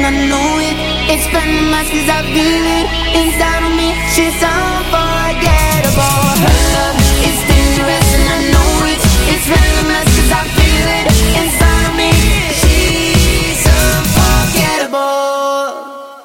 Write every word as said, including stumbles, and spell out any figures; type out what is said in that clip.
I know it. It's from the cause I feel it inside of me. She's on fire.